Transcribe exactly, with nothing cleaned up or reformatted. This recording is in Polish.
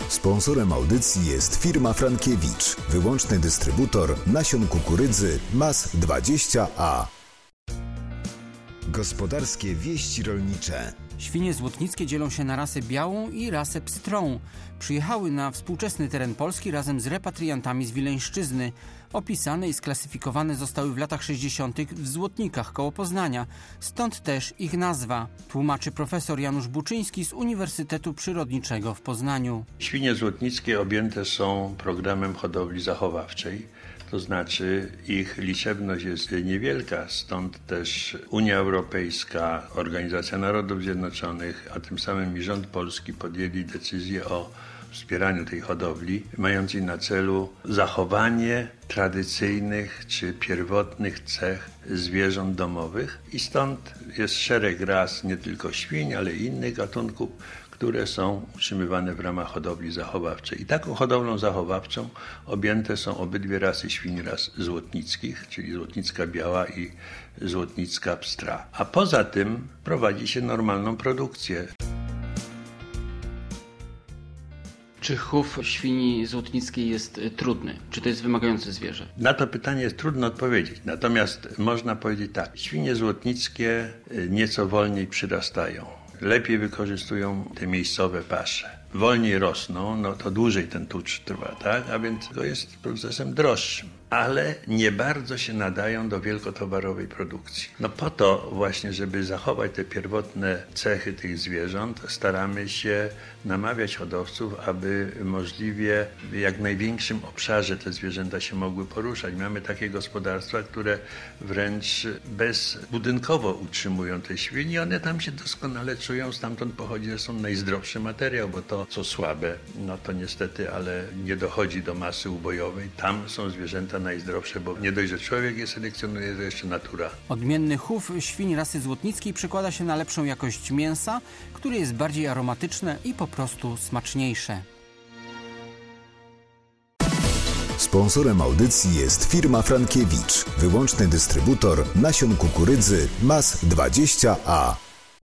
Sponsorem audycji jest firma Frankiewicz, wyłączny dystrybutor nasion kukurydzy M A S dwadzieścia A. Gospodarskie wieści rolnicze. Świnie złotnickie dzielą się na rasę białą i rasę pstrą. Przyjechały na współczesny teren Polski razem z repatriantami z Wileńszczyzny. Opisane i sklasyfikowane zostały w latach sześćdziesiątych w Złotnikach koło Poznania. Stąd też ich nazwa, tłumaczy profesor Janusz Buczyński z Uniwersytetu Przyrodniczego w Poznaniu. Świnie złotnickie objęte są programem hodowli zachowawczej. To znaczy ich liczebność jest niewielka, stąd też Unia Europejska, Organizacja Narodów Zjednoczonych, a tym samym i rząd polski podjęli decyzję o wspieraniu tej hodowli, mającej na celu zachowanie tradycyjnych czy pierwotnych cech zwierząt domowych i stąd jest szereg ras nie tylko świń, ale i innych gatunków, które są utrzymywane w ramach hodowli zachowawczej. I taką hodowlą zachowawczą objęte są obydwie rasy świń, ras złotnickich, czyli złotnicka biała i złotnicka pstra. A poza tym prowadzi się normalną produkcję. Czy chów świni złotnickiej jest trudny? Czy to jest wymagające zwierzę? Na to pytanie jest trudno odpowiedzieć. Natomiast można powiedzieć tak. Świnie złotnickie nieco wolniej przyrastają. Lepiej wykorzystują te miejscowe pasze. Wolniej rosną, no to dłużej ten tucz trwa, tak? A więc to jest procesem droższym. Ale nie bardzo się nadają do wielkotowarowej produkcji. No po to właśnie, żeby zachować te pierwotne cechy tych zwierząt, staramy się namawiać hodowców, aby możliwie w jak największym obszarze te zwierzęta się mogły poruszać. Mamy takie gospodarstwa, które wręcz bezbudynkowo utrzymują te świnie. One tam się doskonale czują, stamtąd pochodzi, że są najzdrowszy materiał, bo to, co słabe, no to niestety, ale nie dochodzi do masy ubojowej. Tam są zwierzęta najzdrowsze, bo nie dość, że człowiek je selekcjonuje, to jeszcze natura. Odmienny chów świń rasy złotnickiej przekłada się na lepszą jakość mięsa, które jest bardziej aromatyczne i po prostu smaczniejsze. Sponsorem audycji jest firma Frankiewicz, wyłączny dystrybutor nasion kukurydzy M A S dwadzieścia A.